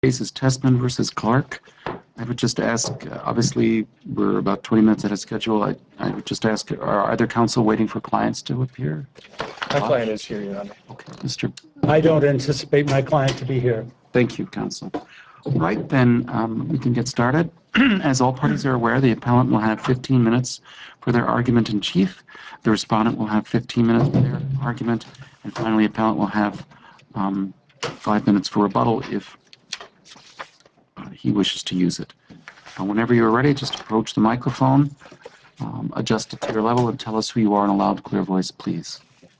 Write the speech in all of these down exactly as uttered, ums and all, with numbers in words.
Case is Tessman versus Clark. I would just ask, uh, obviously, we're about twenty minutes ahead of schedule. I, I would just ask, are either counsel waiting for clients to appear? My client is here, Your Honor. Okay, Mister I don't anticipate my client to be here. Thank you, counsel. Right, then um, we can get started. As all parties are aware, the appellant will have fifteen minutes for their argument in chief. The respondent will have fifteen minutes for their argument. And finally, appellant will have um, five minutes for rebuttal if uh, he wishes to use it. Uh, whenever you're ready, just approach the microphone, um, adjust it to your level, and tell us who you are in a loud, clear voice, please.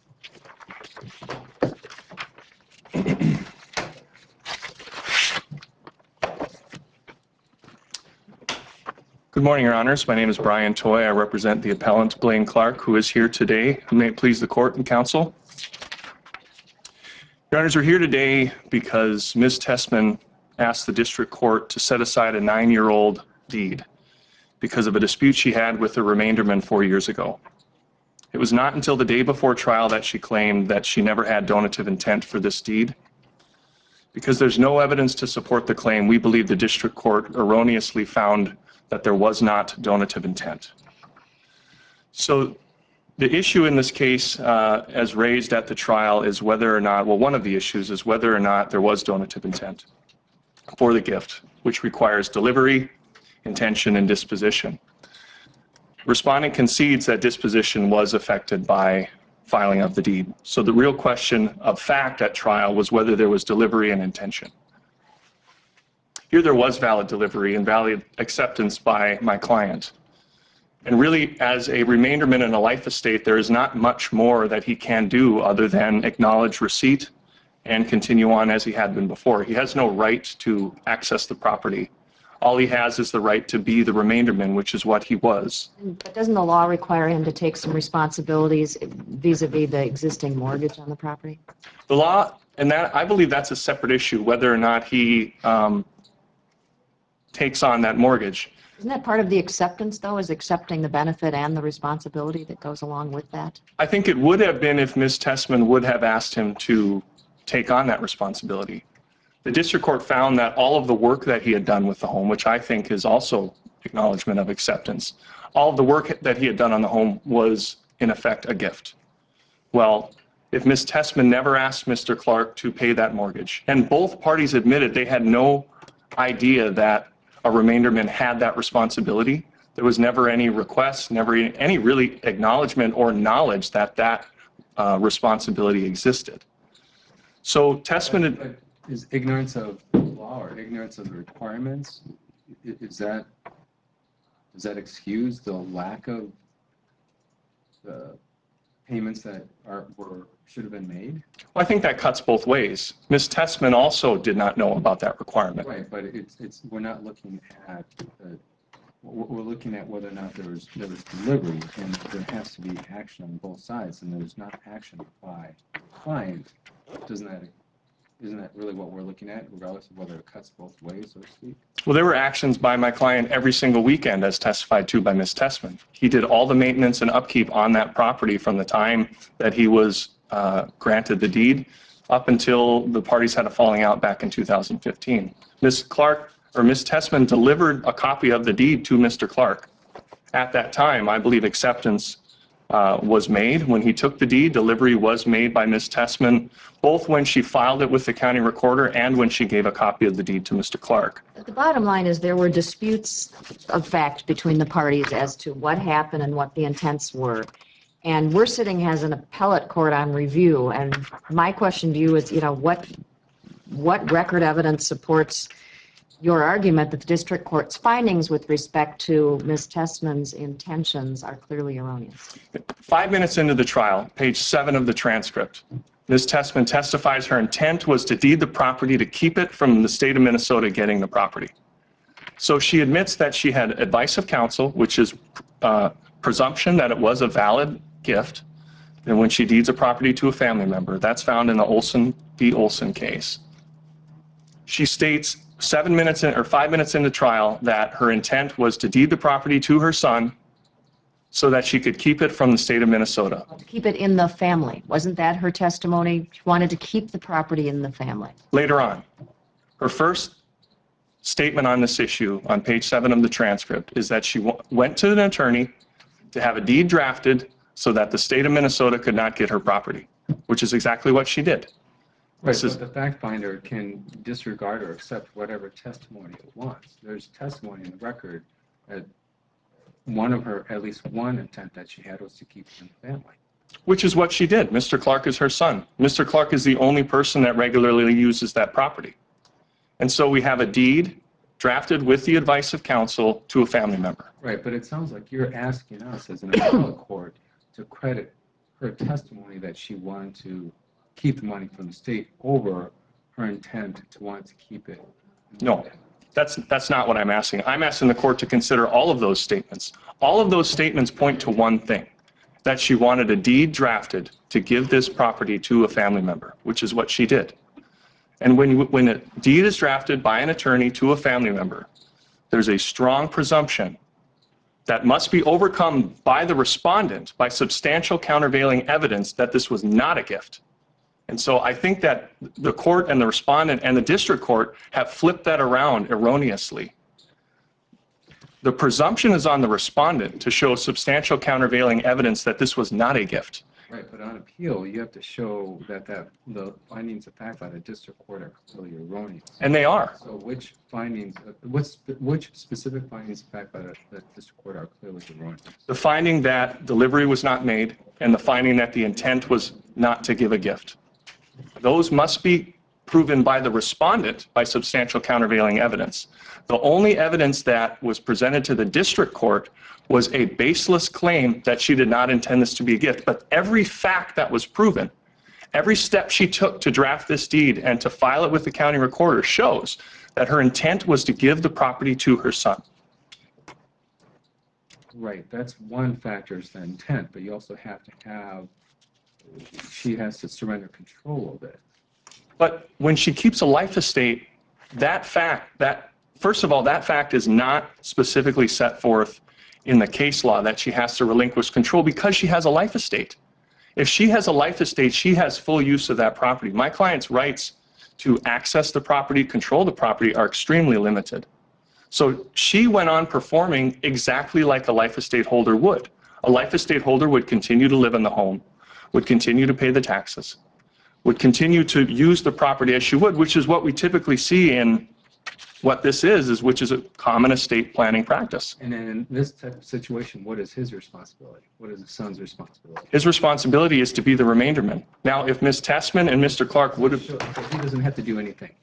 Good morning, Your Honors. My name is Brian Toy. I represent the appellant, Blaine Clark, who is here today. May it please the court and counsel. Your Honors, we're here today because Miz Tessman asked the district court to set aside a nine-year-old deed because of a dispute she had with the remainderman four years ago. It was not until the day before trial that she claimed that she never had donative intent for this deed. Because there's no evidence to support the claim, we believe the district court erroneously found that there was not donative intent. So the issue in this case, uh, as raised at the trial, is whether or not, well, one of the issues is whether or not there was donative intent for the gift, which requires delivery, intention, and disposition. Respondent concedes that disposition was affected by filing of the deed. So the real question of fact at trial was whether there was delivery and intention. Here there was valid delivery and valid acceptance by my client. And really, as a remainderman in a life estate, there is not much more that he can do other than acknowledge receipt and continue on as he had been before. He has no right to access the property. All he has is the right to be the remainderman, which is what he was. But doesn't the law require him to take some responsibilities vis-a-vis the existing mortgage on the property? The law, and that I believe that's a separate issue, whether or not he um, takes on that mortgage. Isn't that part of the acceptance, though, is accepting the benefit and the responsibility that goes along with that? I think it would have been if Miz Tessman would have asked him to take on that responsibility. The district court found that all of the work that he had done with the home, which I think is also acknowledgement of acceptance, all of the work that he had done on the home was, in effect, a gift. Well, if Miz Tessman never asked Mister Clark to pay that mortgage, and both parties admitted they had no idea that a remainderman had that responsibility, there was never any request, never any really acknowledgement or knowledge that that uh, responsibility existed. So Tessman had, is ignorance of the law or ignorance of the requirements, is that, does that excuse the lack of the payments that are were should have been made? Well, I think that cuts both ways. Miz Tessman also did not know about that requirement. Right, but it's it's we're not looking at the, we're looking at whether or not there was there was delivery, and there has to be action on both sides, and there's not action by the client. Doesn't that Isn't that really what we're looking at, regardless of whether it cuts both ways, so to speak? Well, there were actions by my client every single weekend, as testified to by Miz Tessman. He did all the maintenance and upkeep on that property from the time that he was uh, granted the deed up until the parties had a falling out back in two thousand fifteen. Miz Clark, or Miz Tessman, delivered a copy of the deed to Mister Clark. At that time, I believe acceptance Uh, was made. When he took the deed, delivery was made by Miz Tessman, both when she filed it with the county recorder and when she gave a copy of the deed to Mister Clark. The bottom line is there were disputes of fact between the parties as to what happened and what the intents were. And we're sitting as an appellate court on review. And my question to you is, you know, what, what record evidence supports your argument that the district court's findings with respect to Miz Tessman's intentions are clearly erroneous? Five minutes into the trial, page seven of the transcript, Miz Tessman testifies her intent was to deed the property to keep it from the state of Minnesota getting the property. So she admits that she had advice of counsel, which is uh, presumption that it was a valid gift, and when she deeds a property to a family member. That's found in the Olson v. Olson case. She states seven minutes in, or five minutes into trial, that her intent was to deed the property to her son so that she could keep it from the state of Minnesota. To keep it in the family. Wasn't that her testimony? She wanted to keep the property in the family. Later on, her first statement on this issue on page seven of the transcript is that she w- went to an attorney to have a deed drafted so that the state of Minnesota could not get her property, which is exactly what she did. Right, This is- but the fact finder can disregard or accept whatever testimony it wants. There's testimony in the record that one of her, at least one intent that she had was to keep it in the family. Which is what she did. Mister Clark is her son. Mister Clark is the only person that regularly uses that property. And so we have a deed drafted with the advice of counsel to a family member. Right, but it sounds like you're asking us as an appellate court to credit her testimony that she wanted to keep the money from the state over her intent to want to keep it. No, that's, that's not what I'm asking. I'm asking the court to consider all of those statements. All of those statements point to one thing, that she wanted a deed drafted to give this property to a family member, which is what she did. And when, you, when a deed is drafted by an attorney to a family member, there's a strong presumption that must be overcome by the respondent by substantial countervailing evidence that this was not a gift. And so I think that the court and the respondent and the district court have flipped that around erroneously. The presumption is on the respondent to show substantial countervailing evidence that this was not a gift. Right, but on appeal, you have to show that, that the findings of fact by the district court are clearly erroneous. And they are. So which findings, what's, which specific findings of fact by the, the district court are clearly erroneous? The finding that delivery was not made and the finding that the intent was not to give a gift. Those must be proven by the respondent by substantial countervailing evidence. The only evidence that was presented to the district court was a baseless claim that she did not intend this to be a gift. But every fact that was proven, every step she took to draft this deed and to file it with the county recorder shows that her intent was to give the property to her son. Right, that's one factor is the intent, but you also have to have, she has to surrender control of it. But when she keeps a life estate, that fact, that first of all, that fact is not specifically set forth in the case law that she has to relinquish control because she has a life estate. If she has a life estate, she has full use of that property. My client's rights to access the property, control the property are extremely limited. So she went on performing exactly like a life estate holder would. A life estate holder would continue to live in the home, would continue to pay the taxes, would continue to use the property as she would, which is what we typically see in what this is, is which is a common estate planning practice. And then in this type of situation, what is his responsibility? What is the son's responsibility? His responsibility is to be the remainderman. Now, if Miz Tessman and Mister Clark would have, So he doesn't have to do anything.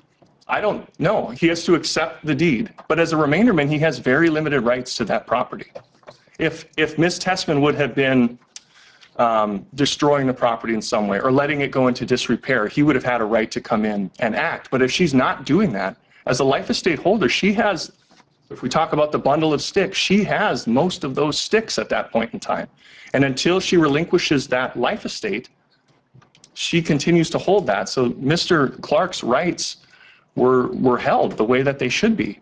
I don't know, he has to accept the deed. But as a remainderman, he has very limited rights to that property. If, if Miz Tessman would have been um, destroying the property in some way or letting it go into disrepair, he would have had a right to come in and act. But if she's not doing that, as a life estate holder, she has, if we talk about the bundle of sticks, she has most of those sticks at that point in time. And until she relinquishes that life estate, she continues to hold that. So Mister Clark's rights were, were held the way that they should be.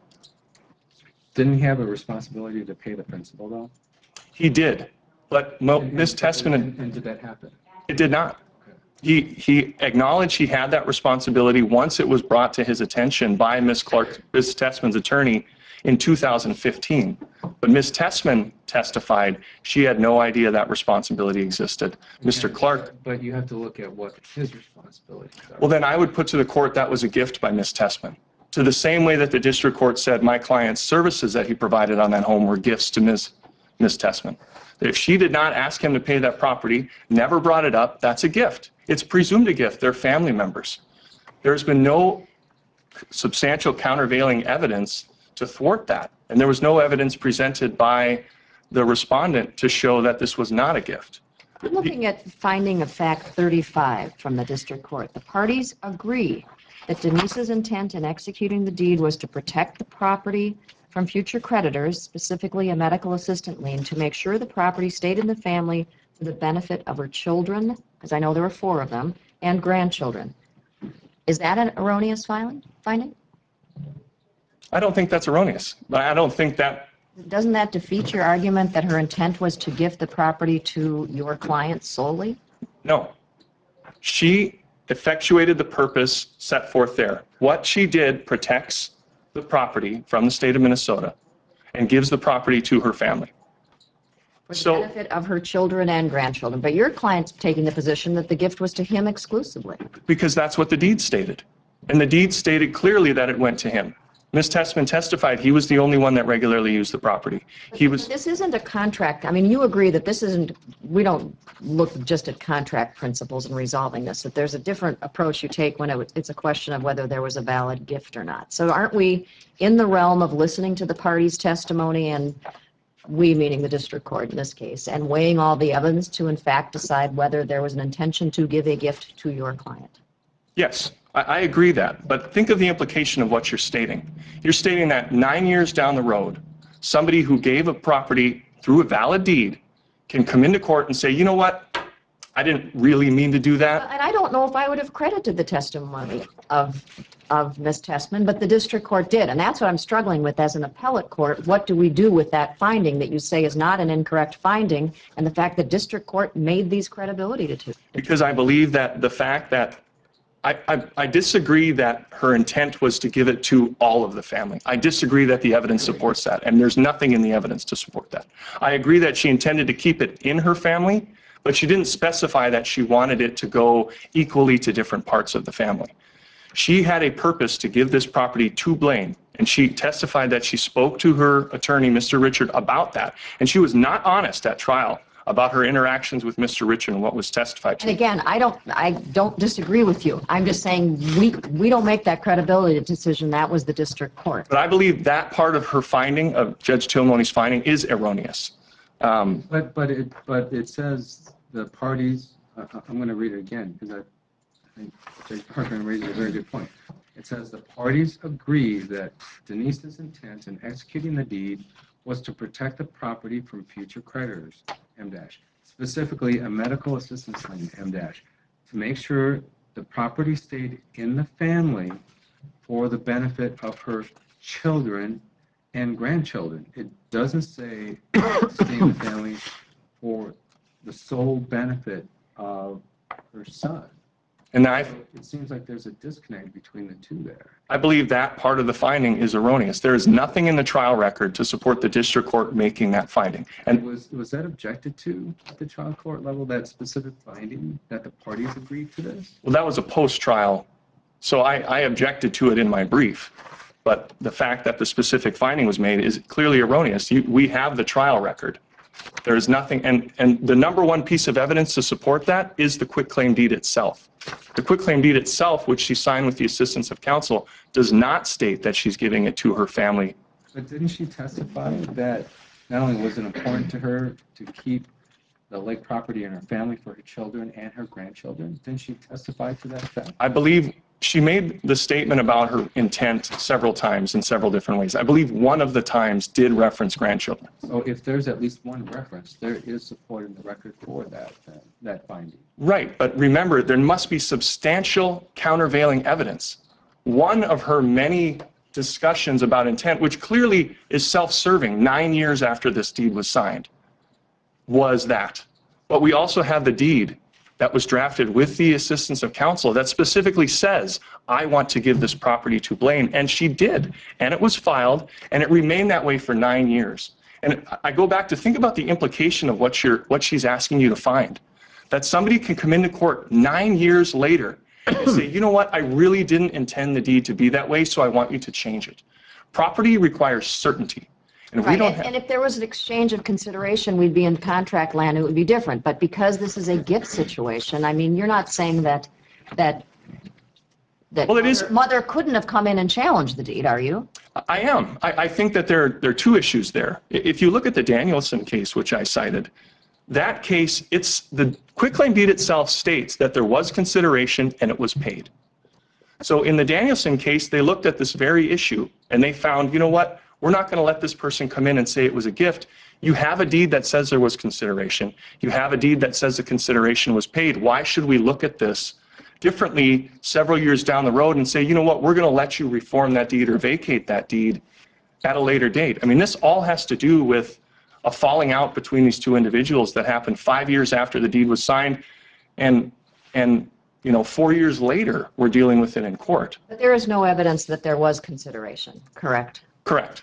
Didn't he have a responsibility to pay the principal though? He did. But Mo, And- Miz and- Tessman, And, and did that happen? it did not. He, he acknowledged he had that responsibility once it was brought to his attention by Miz Clark, Miz Tessman's attorney in two thousand fifteen. But Miz Tessman testified she had no idea that responsibility existed. Mister Okay, Clark, But you have to look at what his responsibilities are. well, then I would put to the court that was a gift by Miz Tessman. To the same way that the district court said my client's services that he provided on that home were gifts to Miz Miz Tessman. If she did not ask him to pay that property, never brought it up, that's a gift. It's presumed a gift. They're family members. There's been no substantial countervailing evidence to thwart that. And there was no evidence presented by the respondent to show that this was not a gift. I'm looking at finding of fact thirty-five from the district court. The parties agree that Denise's intent in executing the deed was to protect the property from future creditors, specifically a medical assistant lien, to make sure the property stayed in the family for the benefit of her children, because I know there were four of them, and grandchildren. Is that an erroneous filing, finding? I don't think that's erroneous. But I don't think that, Doesn't that defeat your argument that her intent was to gift the property to your client solely? no. She effectuated the purpose set forth there. What she did protects the the property from the state of Minnesota and gives the property to her family. For the So- benefit of her children and grandchildren. But your client's taking the position that the gift was to him exclusively. Because that's what the deed stated. And the deed stated clearly that it went to him. Miz Tessman testified he was the only one that regularly used the property. He was, This isn't a contract. I mean, you agree that this isn't, we don't look just at contract principles in resolving this, that there's a different approach you take when it- it's a question of whether there was a valid gift or not. So aren't we in the realm of listening to the party's testimony, and we meaning the district court in this case, and weighing all the evidence to in fact decide whether there was an intention to give a gift to your client? yes, I, I agree that. But think of the implication of what you're stating. You're stating that nine years down the road, somebody who gave a property through a valid deed can come into court and say, you know what, I didn't really mean to do that. And I don't know if I would have credited the testimony of, of Miz Tessman, but the district court did. And that's what I'm struggling with as an appellate court. What do we do with that finding that you say is not an incorrect finding, and the fact that district court made these credibility to? Because I believe that the fact that I, I, I disagree that her intent was to give it to all of the family. I disagree that the evidence supports that, and there's nothing in the evidence to support that. I agree that she intended to keep it in her family, but she didn't specify that she wanted it to go equally to different parts of the family. She had a purpose to give this property to Blaine, and she testified that she spoke to her attorney, Mister Richard, about that. And she was not honest at trial about her interactions with Mister Richard and what was testified to. And again, I don't, I don't disagree with you. I'm just saying we, we don't make that credibility decision. That was the district court. But I believe that part of her finding, of Judge Tilmoney's finding, is erroneous. Um, But, but it, but it says the parties, uh, I'm going to read it again because I I think Judge Parkman raises a very good point. It says the parties agree that Denise's intent in executing the deed was to protect the property from future creditors, M dash, specifically a medical assistance claim, M dash, to make sure the property stayed in the family for the benefit of her children and grandchildren. It doesn't say stay in the family for the sole benefit of her son. And I, It seems like there's a disconnect between the two there. I believe that part of the finding is erroneous. There is nothing in the trial record to support the district court making that finding. And And was, was that objected to at the trial court level, that specific finding, that the parties agreed to this? well, that was a post-trial, so I, I objected to it in my brief. But the fact that the specific finding was made is clearly erroneous. You, we have the trial record. There is nothing, and, and the number one piece of evidence to support that is the quitclaim deed itself. The quitclaim deed itself, which she signed with the assistance of counsel, does not state that she's giving it to her family. But didn't she testify that not only was it important to her to keep the lake property in her family for her children and her grandchildren? Didn't she testify to that fact? I believe she made the statement about her intent several times in several different ways. I believe one of the times did reference grandchildren. So if there's at least one reference, there is support in the record for that, uh, that finding. Right, but remember, there must be substantial countervailing evidence. One of her many discussions about intent, which clearly is self-serving nine years after this deed was signed, was that. But we also have the deed that was drafted with the assistance of counsel that specifically says, I want to give this property to Blaine, and she did. And it was filed, and it remained that way for nine years. And I go back to think about the implication of what you're, what she's asking you to find. That somebody can come into court nine years later and say, you know what, I really didn't intend the deed to be that way, so I want you to change it. Property requires certainty. And if we Right, don't and, have, and if there was an exchange of consideration, we'd be in contract land, it would be different. But because this is a gift situation, I mean, you're not saying that, that, that Well, it is- mother- mother couldn't have come in and challenged the deed, are you? I am. I, I think that there, there are two issues there. I- If you look at the Danielson case, which I cited, that case, it's, the quitclaim deed itself states that there was consideration and it was paid. So in the Danielson case, they looked at this very issue and they found, you know what, we're not going to let this person come in and say it was a gift. You have a deed that says there was consideration. You have a deed that says the consideration was paid. Why should we look at this differently several years down the road and say, you know what, we're going to let you reform that deed or vacate that deed at a later date? I mean, this all has to do with a falling out between these two individuals that happened five years after the deed was signed. And, and You know, four years later, we're dealing with it in court. But there is no evidence that there was consideration, correct? Correct.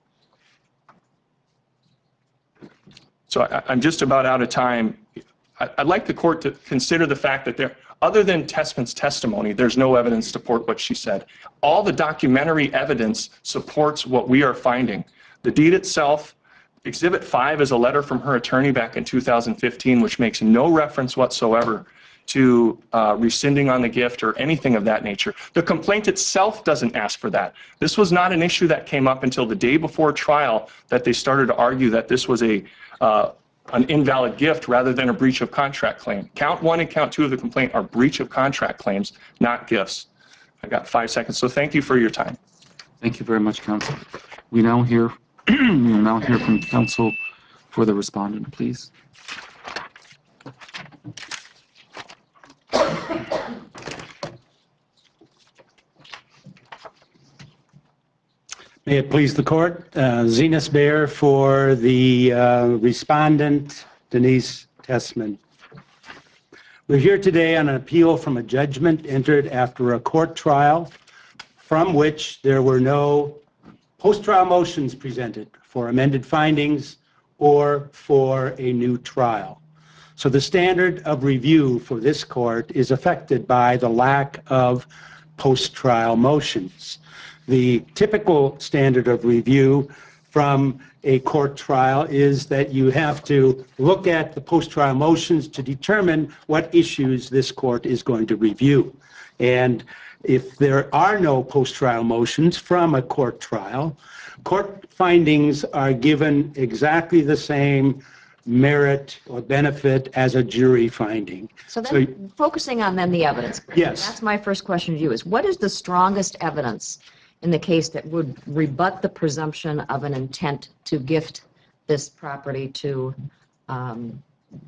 So I, I'm just about out of time. I, I'd like the court to consider the fact that there, other than Tessman's testimony, there's no evidence to support what she said. All the documentary evidence supports what we are finding. The deed itself, Exhibit five is a letter from her attorney back in two thousand fifteen, which makes no reference whatsoever to uh, rescinding on the gift or anything of that nature. The complaint itself doesn't ask for that. This was not an issue that came up until the day before trial that they started to argue that this was a uh, an invalid gift rather than a breach of contract claim. Count one and count two of the complaint are breach of contract claims, not gifts. I got five seconds, so thank you for your time. Thank you very much, counsel. We now hear, we will now hear from counsel for the respondent, please. May it please the court, uh, Zenas Baer for the uh, respondent, Denise Tessman. We're here today on an appeal from a judgment entered after a court trial from which there were no post-trial motions presented for amended findings or for a new trial. So the standard of review for this court is affected by the lack of post-trial motions. The typical standard of review from a court trial is that you have to look at the post-trial motions to determine what issues this court is going to review. And if there are no post-trial motions from a court trial, court findings are given exactly the same merit or benefit as a jury finding. So then, focusing on then the evidence. Yes. That's my first question to you, is what is the strongest evidence in the case that would rebut the presumption of an intent to gift this property to, um,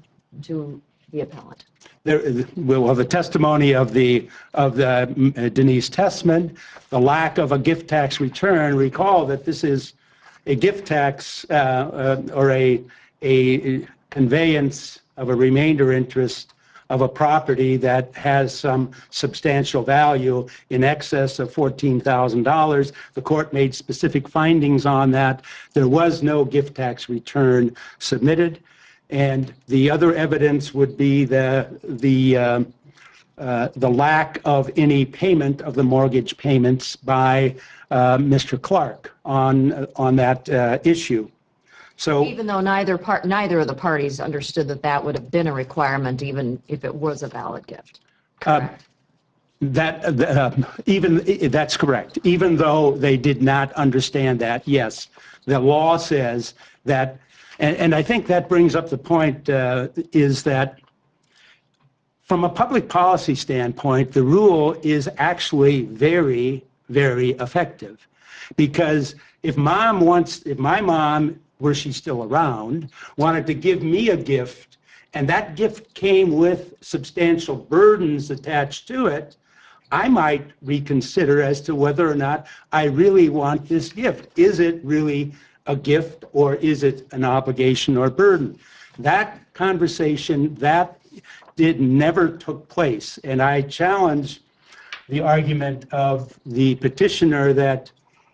to the appellant? There, well, the testimony of the of the uh, Denise Tessman, the lack of a gift tax return. Recall that this is a gift tax uh, uh, or a a conveyance of a remainder interest of a property that has some substantial value in excess of fourteen thousand dollars. The court made specific findings on that. There was no gift tax return submitted. And the other evidence would be the, the, uh, uh, the lack of any payment of the mortgage payments by uh, Mister Clark on, on that uh, issue. So Even though neither part, neither of the parties understood that that would have been a requirement, even if it was a valid gift. Correct. that, uh, even, that's correct. Even though they did not understand that, yes, the law says that. And, and I think that brings up the point uh, is that from a public policy standpoint, the rule is actually very, very effective. Because if mom wants, if my mom, were she still around, wanted to give me a gift, and that gift came with substantial burdens attached to it, I might reconsider as to whether or not I really want this gift. Is it really a gift, or is it an obligation or burden? That conversation, that did never took place. And I challenge the argument of the petitioner that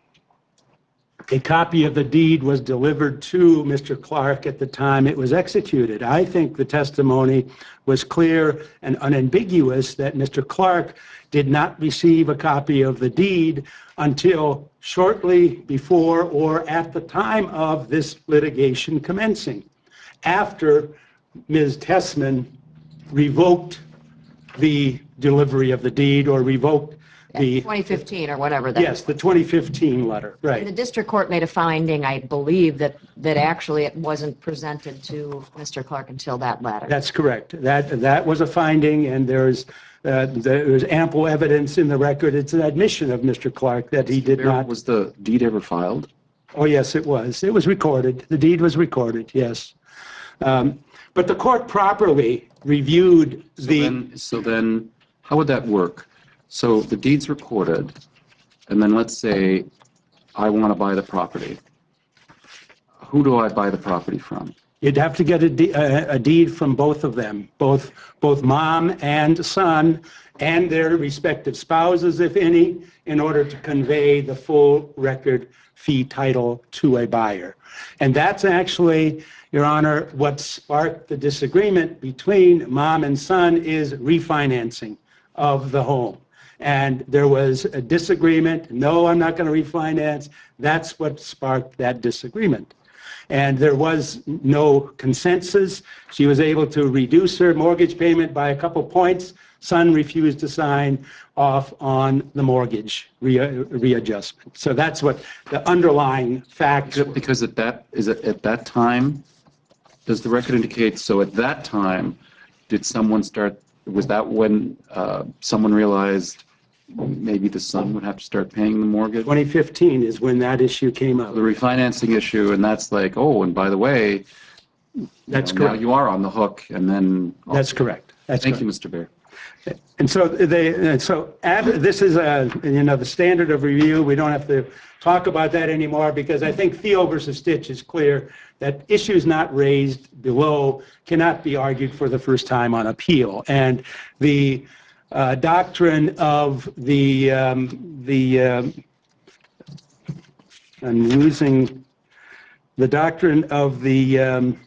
a copy of the deed was delivered to Mister Clark at the time it was executed. I think the testimony was clear and unambiguous that Mister Clark did not receive a copy of the deed until shortly before or at the time of this litigation commencing, after Miz Tessman revoked the delivery of the deed or revoked the twenty fifteen or whatever that. yes, the twenty fifteen letter, And right. the district court made a finding, I believe, that, that actually it wasn't presented to Mister Clark until that letter. That's correct. That that was a finding, and there's uh, there's ample evidence in the record. It's an admission of Mister Clark that he did not. Was the deed ever filed? Oh, yes, it was. It was recorded. The deed was recorded, yes. Um, But the court properly reviewed So the, then, so then, how would that work? So the deed's recorded, and then let's say I want to buy the property. Who do I buy the property from? You'd have to get a de- a a deed from both of them, both, both mom and son, and their respective spouses, if any, in order to convey the full record fee title to a buyer. And that's actually, Your Honor, what sparked the disagreement between mom and son is refinancing of the home. And there was a disagreement. No, I'm not going to refinance. That's what sparked that disagreement. And there was no consensus. She was able to reduce her mortgage payment by a couple points. Son refused to sign off on the mortgage re- readjustment. So that's what the underlying facts were. Because at that, is it at that time, does the record indicate, so at that time, did someone start, was that when uh, someone realized maybe the son would have to start paying the mortgage? twenty fifteen is when that issue came up. The refinancing issue, and that's like, oh, and by the way, you That's know, now correct. you are on the hook, and then. That's correct. That's Thank correct. you, Mister Bear. And so they, and so add, this is a, you know, the standard of review. We don't have to talk about that anymore because I think Theo versus Stitch is clear that issues not raised below cannot be argued for the first time on appeal. And the uh, doctrine of the, um, the, um, I'm losing, the doctrine of the um,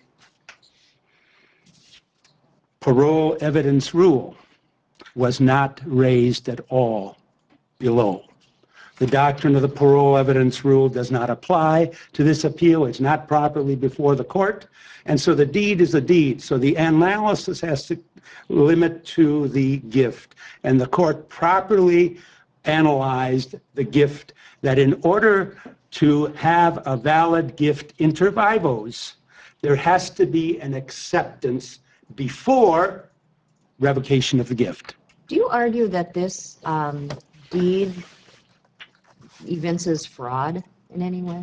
parole evidence rule was not raised at all below. The doctrine of the parole evidence rule does not apply to this appeal. It's not properly before the court. And so the deed is a deed. So the analysis has to limit to the gift. And the court properly analyzed the gift, that in order to have a valid gift inter vivos, there has to be an acceptance before revocation of the gift. Do you argue that this um, deed evinces fraud in any way?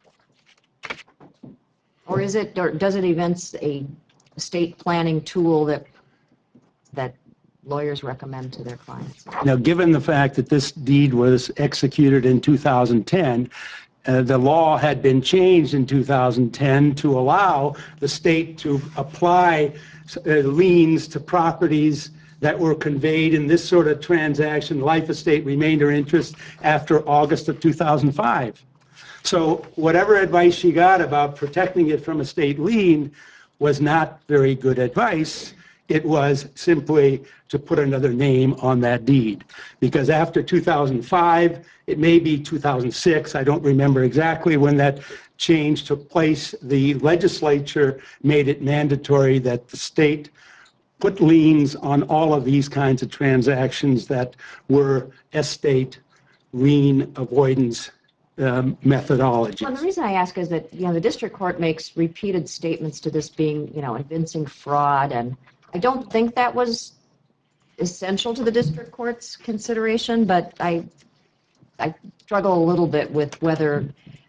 Or is it, or does it evince a estate planning tool that, that lawyers recommend to their clients? Now, given the fact that this deed was executed in two thousand ten, uh, the law had been changed in two thousand ten to allow the state to apply uh, liens to properties that were conveyed in this sort of transaction, life estate remainder interest, after August of two thousand five. So whatever advice she got about protecting it from a state lien was not very good advice. It was simply to put another name on that deed. Because after two thousand five, it may be two thousand six, I don't remember exactly when that change took place, the legislature made it mandatory that the state put liens on all of these kinds of transactions that were estate lien avoidance um, methodologies. Well, the reason I ask is that, you know, the district court makes repeated statements to this being, you know, evincing fraud, and I don't think that was essential to the district court's consideration, but I, I struggle a little bit with whether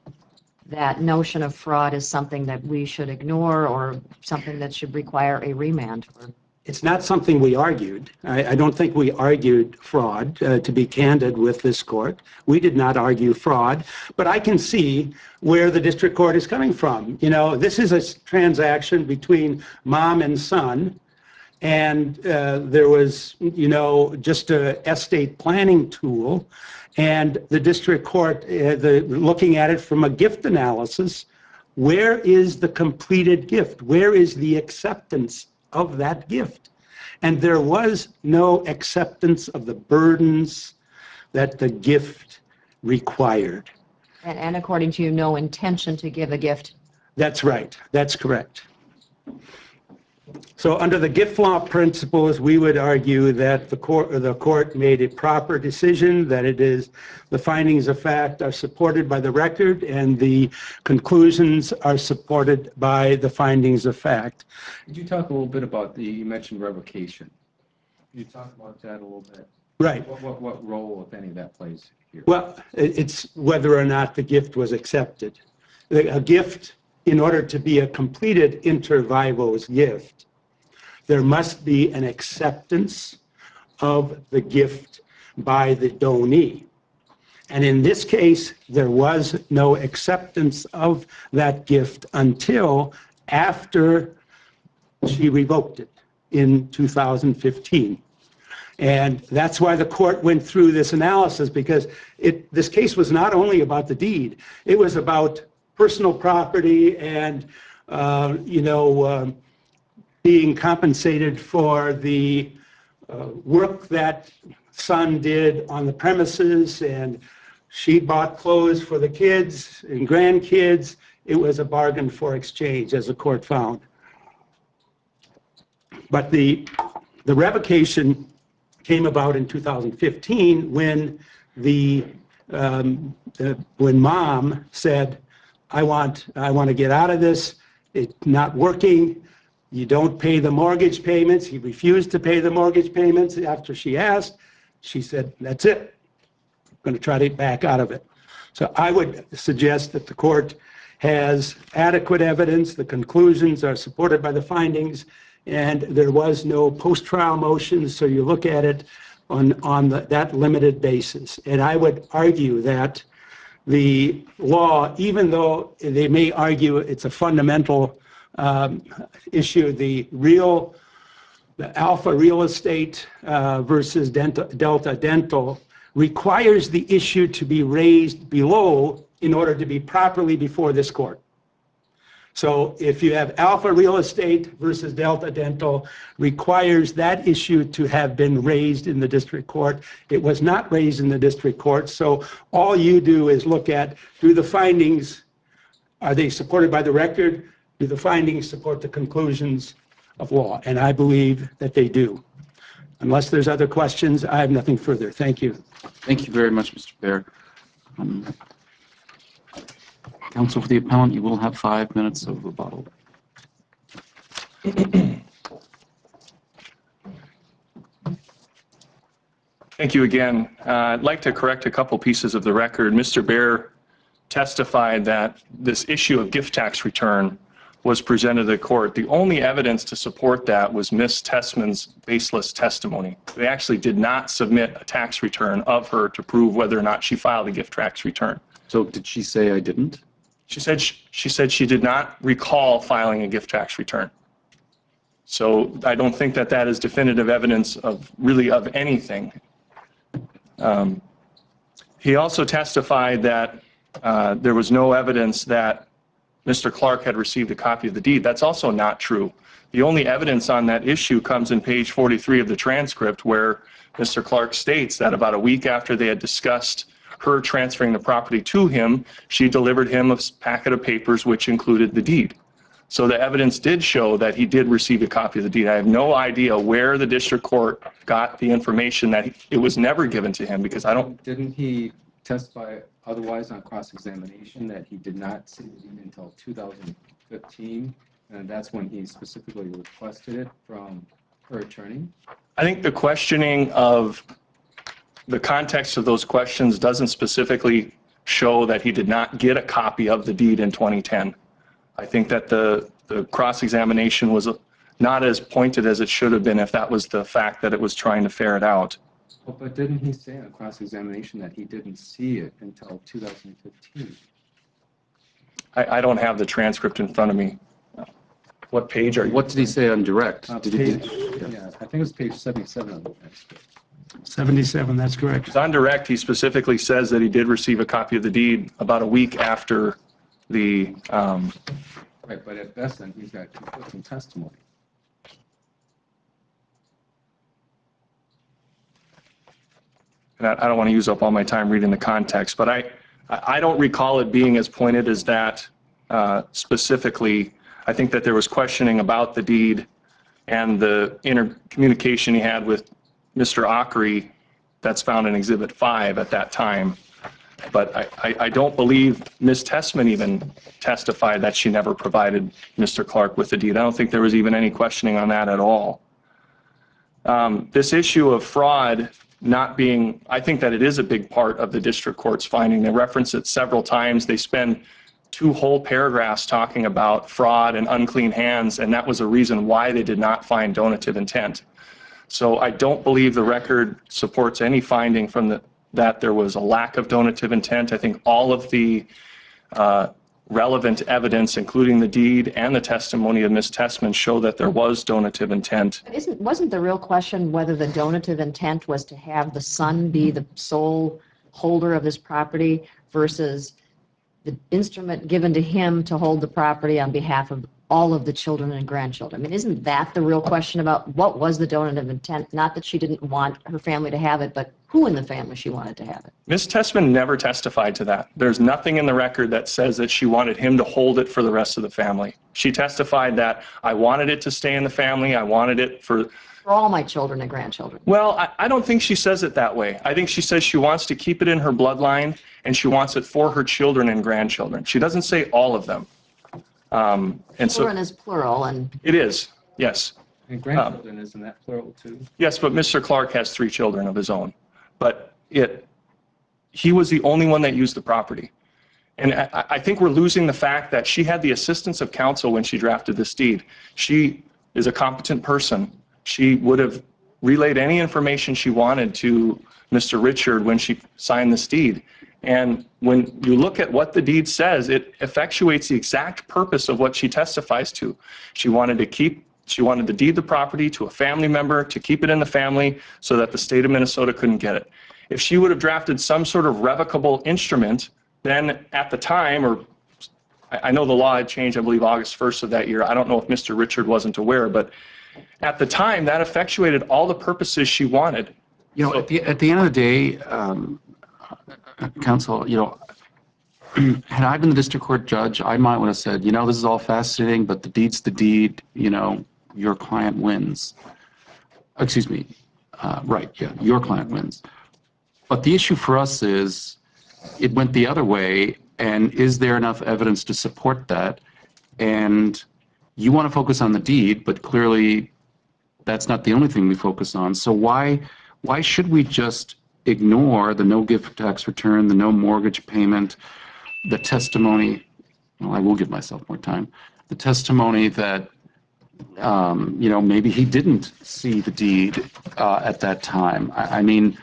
that notion of fraud is something that we should ignore or something that should require a remand for. It's not something we argued. I, I don't think we argued fraud, uh, to be candid with this court. We did not argue fraud, but I can see where the district court is coming from. You know, this is a transaction between mom and son, and uh, there was, you know, just a estate planning tool, and the district court, uh, the, looking at it from a gift analysis, where is the completed gift? Where is the acceptance of that gift? And there was no acceptance of the burdens that the gift required. And, and according to you, no intention to give a gift. That's right. That's correct. So under the gift law principles, we would argue that the court, the court made a proper decision, that it is, the findings of fact are supported by the record, and the conclusions are supported by the findings of fact. Could you talk a little bit about the, you mentioned revocation. Could you talk about that a little bit? Right. What, what, what role, if any, that plays here? Well, it- it's whether or not the gift was accepted. A gift, in order to be a completed inter vivos gift, there must be an acceptance of the gift by the donee. And in this case, there was no acceptance of that gift until after she revoked it in two thousand fifteen. And that's why the court went through this analysis, because it, this case was not only about the deed, it was about personal property and, uh, you know, um, being compensated for the uh, work that son did on the premises, and she bought clothes for the kids and grandkids. It was a bargain for exchange, as the court found. But the, the revocation came about in two thousand fifteen when the, um, the when mom said, I want, I want to get out of this. It's not working. You don't pay the mortgage payments. He refused to pay the mortgage payments after she asked. She said, that's it. I'm going to try to get back out of it. So I would suggest that the court has adequate evidence. The conclusions are supported by the findings, and there was no post-trial motion, so you look at it on, on the, that limited basis. And I would argue that the law, even though they may argue it's a fundamental um, issue, the real, the Alpha Real Estate uh, versus Delta, Delta Dental requires the issue to be raised below in order to be properly before this court. So if you have Alpha Real Estate versus Delta Dental, requires that issue to have been raised in the district court. It was not raised in the district court, so all you do is look at, do the findings, are they supported by the record? Do the findings support the conclusions of law? And I believe that they do. Unless there's other questions, I have nothing further. Thank you. Thank you very much, Mister Baer. Um, Counsel for the appellant, you will have five minutes of rebuttal. Thank you again. Uh, I'd like to correct a couple pieces of the record. Mister Baer testified that this issue of gift tax return was presented to the court. The only evidence to support that was Miz Tessman's baseless testimony. They actually did not submit a tax return of her to prove whether or not she filed a gift tax return. So did she say I didn't? She said she, she said she did not recall filing a gift tax return. So I don't think that that is definitive evidence of really of anything. Um, he also testified that uh, there was no evidence that Mister Clark had received a copy of the deed. That's also not true. The only evidence on that issue comes in page forty-three of the transcript, where Mister Clark states that about a week after they had discussed her transferring the property to him, she delivered him a packet of papers which included the deed. So the evidence did show that he did receive a copy of the deed. I have no idea where the district court got the information that it was never given to him, because I don't... Didn't he testify otherwise on cross-examination that he did not see the deed until two thousand fifteen? And that's when he specifically requested it from her attorney? I think the questioning of the context of those questions doesn't specifically show that he did not get a copy of the deed in twenty ten. I think that the, the cross-examination was not as pointed as it should have been if that was the fact that it was trying to ferret out. Well, but didn't he say on cross-examination that he didn't see it until two thousand fifteen? I, I don't have the transcript in front of me. What page are you? What did he say on direct? Uh, Did he, page, yeah, I think it was page seventy-seven of the transcript. seventy-seven, that's correct. On direct, he specifically says that he did receive a copy of the deed about a week after the, um, Right, but at best then he's got conflicting testimony. and I, I don't want to use up all my time reading the context, but I, I don't recall it being as pointed as that uh, specifically. I think that there was questioning about the deed and the intercommunication he had with Mister Ockery that's found in Exhibit five at that time. But I, I, I don't believe Miz Tessman even testified that she never provided Mister Clark with the deed. I don't think there was even any questioning on that at all. Um, this issue of fraud not being, I think that it is a big part of the district court's finding. They reference it several times. They spend two whole paragraphs talking about fraud and unclean hands, and that was a reason why they did not find donative intent. So I don't believe the record supports any finding from the, that there was a lack of donative intent. I think all of the uh, relevant evidence, including the deed and the testimony of Miz Tessman, show that there was donative intent. Isn't, wasn't the real question whether the donative intent was to have the son be the sole holder of this property versus the instrument given to him to hold the property on behalf of all of the children and grandchildren? I mean, isn't that the real question about what was the donative intent? Not that she didn't want her family to have it, but who in the family she wanted to have it. Miz Tessman never testified to that. There's nothing in the record that says that she wanted him to hold it for the rest of the family. She testified that I wanted it to stay in the family. I wanted it for... For all my children and grandchildren. Well, I, I don't think she says it that way. I think she says she wants to keep it in her bloodline and she wants it for her children and grandchildren. She doesn't say all of them. Um, and so Children is plural, and it is, yes. And grandchildren, isn't that plural too? Yes, but Mister Clark has three children of his own. But it, he was the only one that used the property. And I, I think we're losing the fact that she had the assistance of counsel when she drafted this deed. She is a competent person. She would have relayed any information she wanted to Mister Richard when she signed this deed. And when you look at what the deed says, it effectuates the exact purpose of what she testifies to. She wanted to keep, she wanted to deed the property to a family member, to keep it in the family so that the state of Minnesota couldn't get it. If she would have drafted some sort of revocable instrument, then at the time, or I know the law had changed, I believe August first of that year. I don't know if Mister Richard wasn't aware, but at the time that effectuated all the purposes she wanted. You know, So- at the, at the end of the day, um, counsel, you know, had I been the district court judge, I might would have said, you know, this is all fascinating, but the deed's the deed, you know, your client wins. Excuse me. Uh, right. Yeah. Your client wins. But the issue for us is it went the other way. And is there enough evidence to support that? And you want to focus on the deed, but clearly that's not the only thing we focus on. So why, why should we just ignore the no gift tax return, the no mortgage payment, the testimony? Well, I will give myself more time. The testimony that, um, you know, maybe he didn't see the deed uh, at that time. I, I mean,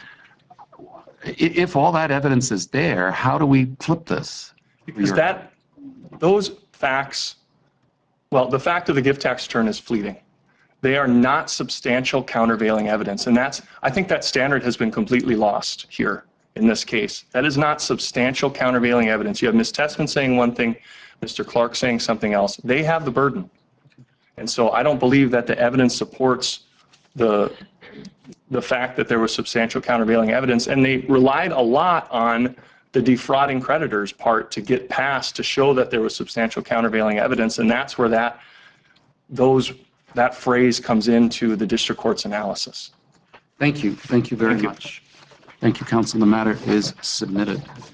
i- if all that evidence is there, how do we flip this? Because that, those facts, well, the fact of the gift tax return is fleeting. They are not substantial countervailing evidence. And that's, I think that standard has been completely lost here in this case. That is not substantial countervailing evidence. You have Miz Tessman saying one thing, Mister Clark saying something else. They have the burden. And so I don't believe that the evidence supports the, the fact that there was substantial countervailing evidence. And they relied a lot on the defrauding creditors part to get past, to show that there was substantial countervailing evidence. And that's where that, those, that phrase comes into the district court's analysis. Thank you. Thank you very Thank you. much. Thank you, counsel. The matter is submitted.